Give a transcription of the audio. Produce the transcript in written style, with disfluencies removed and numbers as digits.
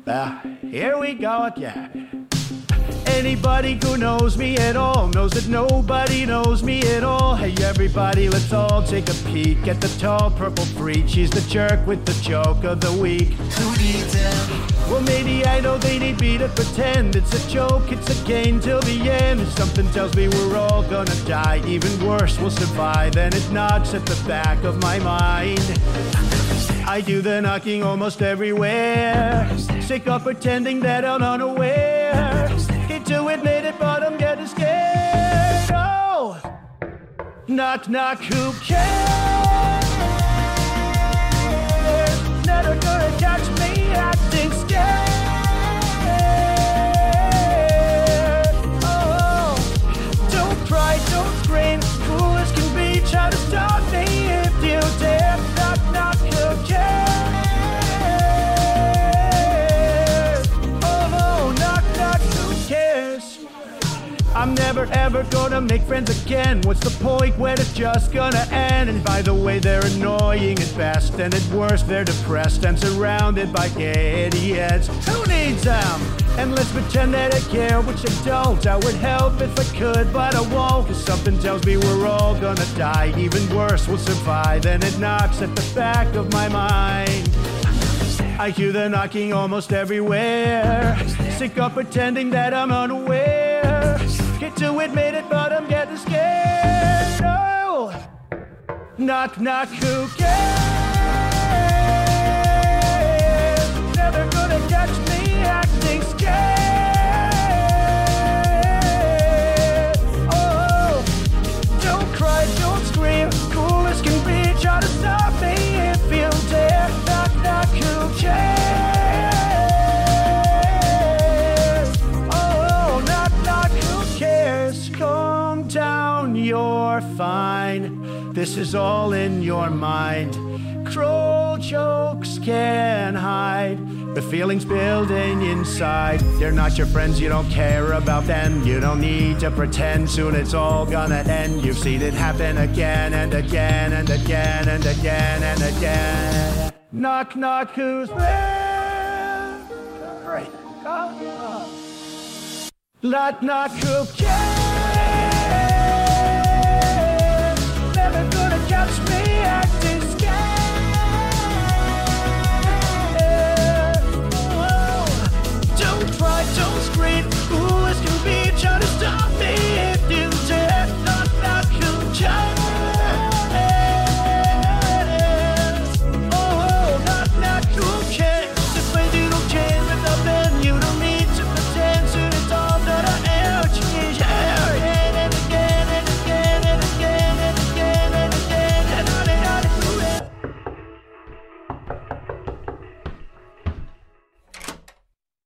Here we go again. Anybody who knows me at all knows that nobody knows me at all. Hey everybody, let's all take a peek at the tall purple freak. She's the jerk with the joke of the week. Who needs him? Well, maybe I know they need me to pretend it's a joke, it's a game till the end. Something tells me we're all gonna die. Even worse, we'll survive, and it knocks at the back of my mind. I do the knocking almost everywhere. Sick of pretending that I'm unaware. Hate to admit it, but I'm getting scared. Oh, knock, knock, who cares? Never gonna catch me acting scared. Oh, don't cry, don't scream. Cool as can be, try to stop me if you dare. Knock, knock, who cares? Oh, knock, knock, who cares? I'm never ever gonna make friends again. What's the point when it's just gonna end? And by the way, they're annoying at best, and at worst they're depressed and surrounded by idiots. Who needs them? And let's pretend that I care, which I don't. I would help if I could, but I won't. Cause something tells me we're all gonna die. Even worse, we'll survive, and it knocks at the back of my mind. I hear the knocking almost everywhere. Sick of pretending that I'm unaware. Hate to admit it, but I'm getting scared. Oh, knock, knock, who cares? Never gonna catch me acting scared. Oh, don't cry, don't scream. Cool as can be, try to stop me if you dare. Knock, knock, who cares? Oh, knock, knock, who cares? Calm down, you're fine. This is all in your mind. Cruel jokes can hide the feelings building inside. They're not your friends, you don't care about them. You don't need to pretend, soon it's all gonna end. You've seen it happen again and again and again and again and again. Knock, knock, who's there? Great. Knock, knock, who cares?